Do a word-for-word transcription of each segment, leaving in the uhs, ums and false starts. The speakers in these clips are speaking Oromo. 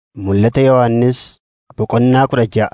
Mul'ata Yohannis boqonnaa kudha ja'a.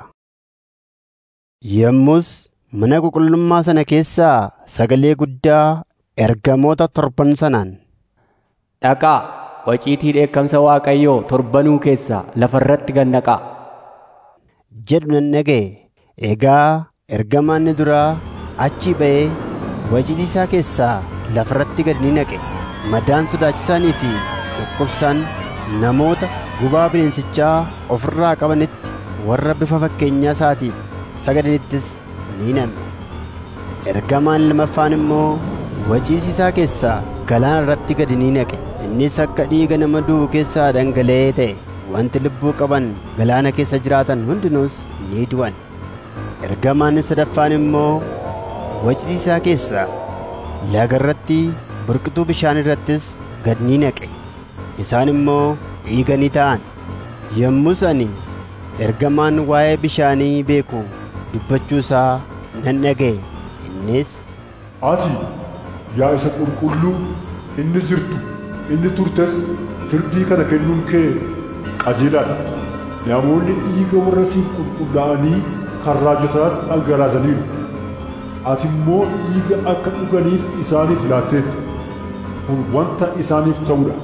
Yommus mana qulqullummaa sana keessaa sagalee guddaa ergamoota torban sanaan, Dhaqaa, waciitii dheekkamsa Waaqayyoo torbanuu keessaa lafa irratti gad naqaa jedhu nan dhaga'e. Egaa ergamaan inni duraa achii ba'ee waciitii isaa keessaa lafa irratti gad ni naqe. Madaan sodaachisaanii fi dhukkubsaan namoota gubaa bineensichaa ofirraa qabanitti warra bifa fakkeenyaa isaatiif sagadanittis ni nam'e. Ergamaan lamaffaan immoo waciitii isaa keessaa galaana irratti gad ni naqe. Innis akka dhiiga nama du'u keessaa dhangala'ee ta'e. Wanti lubbuu qaban galaana keessa jiraatan hundinuus ni du'an. Ergamaan sadaffaan immoo waciitii isaa keessaa laga irratti burqituu bishaan irrattis gad ni naqe. Isaan immoo dhiiga ni ta'an. Yommus ani ergamaan waa'ee bishaanii beeku dubbachuu isaa nan dhaga'e. Innis, Ati yaa isa qulqulluu, inni jirtu, inni turtes firdii kana kennuun kee qajeelaadha. Namoonni dhiiga warra siif qulqullaa'anii kan raajotaas dhangalaasaniiru. Ati immoo dhiiga akka dhuganiif isaaniif laatteetta. Kun wanta isaaniif ta'udha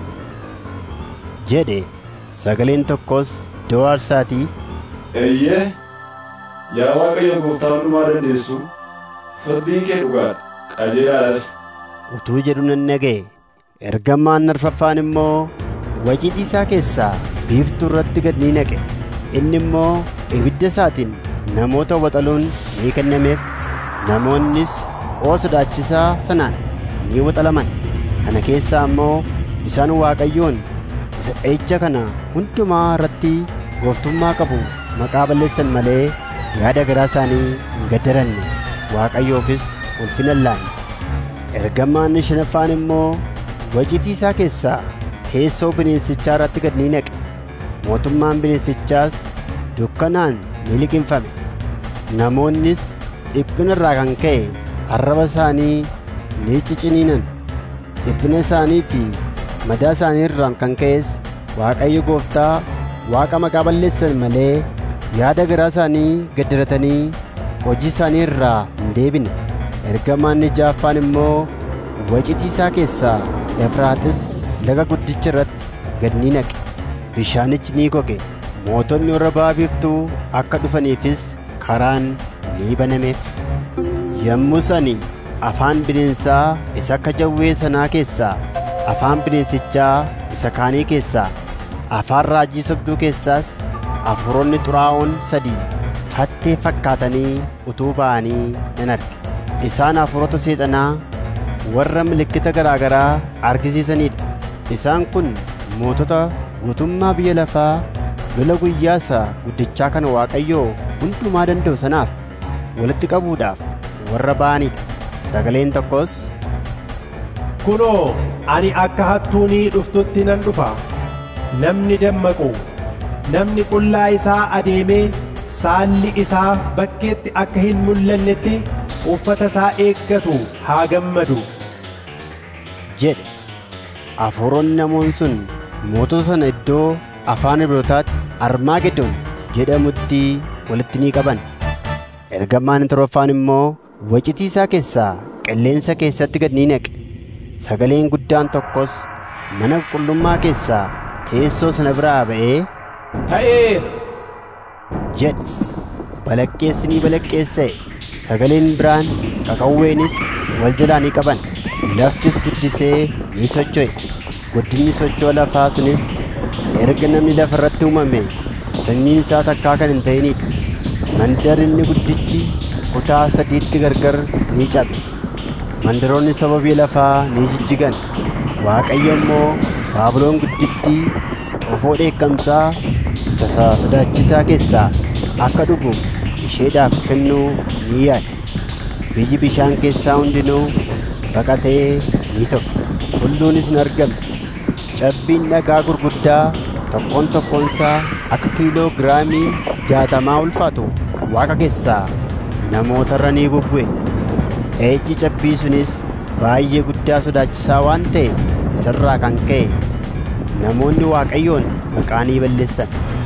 jedhe. Sagaleen tokkos iddoo aarsaatii, Eeyyee, yaa Waaqayyo Gooftaa Hundumaa Dandeessu, firdiin kee dhugaadha, qajeelaadhas utuu jedhu nan dhaga'e. Ergamaan arfaffaan immoo waciitii isaa keessaa biiftuu irratti gad ni naqe. Inni immoo ibidda isaatiin namoota waxaluun ni kennameef. Namoonnis oo sodaachisaa sanaan ni waxalaman. Kana keessaa immoo isaan Waaqayyoon isa dha'icha kana hundumaa irratti gooftummaa qabu maqaa balleessan malee yaada garaa isaanii hin gaddaranne, Waaqayyoofis ulfina hin laanne. Ergamaan shanaffaan immoo waciitii isaa keessaa teessoo bineensichaa irratti gad ni naqe. Mootummaan bineensichaas dukkanaan ni liqimfame. Namoonnis dhiphina irraa kan ka'e arraba isaanii ni ciciniinan. Dhiphina isaanii fi madaa isaanii irraan kan ka'es Waaqayyo Gooftaa Waaqa maqaa balleessan malee yaada garaa isaanii gaddaratanii hojii isaanii irraa hin deebine. Ergamaan ja'affaan immoo waciitii isaa keessaa Efraatis laga guddicha irratti gad ni naqe. Bishaanichi ni goge. Mootonni warra ba'a biiftuu akka dhufaniifis karaan ni banameef. Yommus ani afaan bineensaa isa akka jawwee sanaa keessaa, afaan bineensichaa isa kaanii keessaa, afaan raajii sobduu keessaas hafuuronni xuraa'oon sadii fattee fakkaatanii utuu ba'anii nan arge. Isaan hafuurota seexanaa warra milikkita garaa garaa argisiisanidha. Isaan kun mootota guutummaa biyya lafaa lola guyyaa isa guddichaa kan Waaqayyoo hundumaa danda'u sanaaf walitti qabuudhaaf warra ba'anidha. Sagaleen tokkos, Kunoo, ani akka hattuunii dhuftutti nan dhufa. Namni dammaqu, namni qullaa isaa adeemee saalli isaa bakkeetti akka hin mul'annetti uffata isaa eeggatu haa gammadu jedhe. Hafuuronni namoon sun mootota sana iddoo afaan Ibrootaatti Armaagedoon jedhamutti walitti ni qaban. Ergamaan torbaffaan immoo waciitii isaa keessaa qilleensa keessatti gad ni naqe. Sagaleen guddaan tokkos mana qulqullummaa keessaa teessoo sana biraa ba'ee, ta'eera jedhe. Balaqqeessi ni balaqqeessa'e. Sagaleen biraan qaqawweenis wal jalaa ni qaban. Laftis guddisee ni socho'e. Guddinni sochoo lafaa sunis erga namni lafa irratti uumame sanyiin isaa takkaa kan hin ta'inidha. Mandarri guddichi kutaa sadiitti gargar ni cabe. Mandaroonni sababii lafaa ni jijjigan. Waaqayyo immoo Baabiloon guddittii xoofoo dheekkamsaa isa sodaachisaa keessaa akka dhuguuf isheedhaaf kennuu ni yaade. Biyyi bishaan keessaa hundinuu baqatee ni sokke. Tulluunis hin argamne. Cabbiin dhagaa gurguddaa tokkoon tokkoonsaa akka kiiloo giraamii jaatamaa ulfaatu Waaqa keessaa namoota irra ni bubbu'e. Eejji cabbii sunis baay'ee guddaa sodaachisaa waan ta'e isarraa kan ka'e namoonni Waaqayyoon maqaa ni balleessan.